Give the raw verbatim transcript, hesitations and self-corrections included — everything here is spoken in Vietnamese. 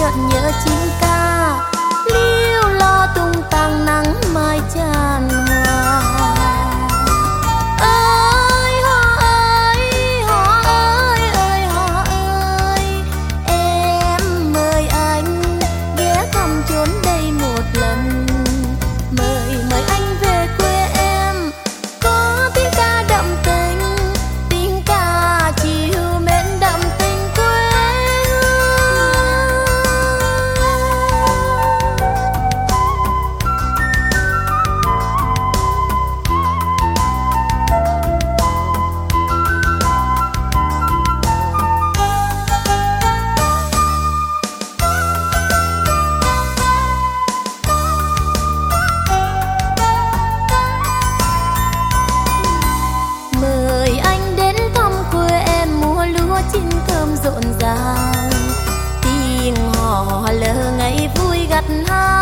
chợt nhớ chim ca liêu lo tung tăng nắng mai tràn hòa. Ơi hoa ơi, hoa ơi ơi hoa ơi, em mời anh ghé thăm chốn đây một lần. Mời mời anh về quê em, có tiếng ca đậm tình, tiếng ca chiều mến đậm tình quê hương. Mời anh đến thăm quê em, mùa lúa chín thơm rộn ràng, tiếng hò lơ ngày vui gặt hái.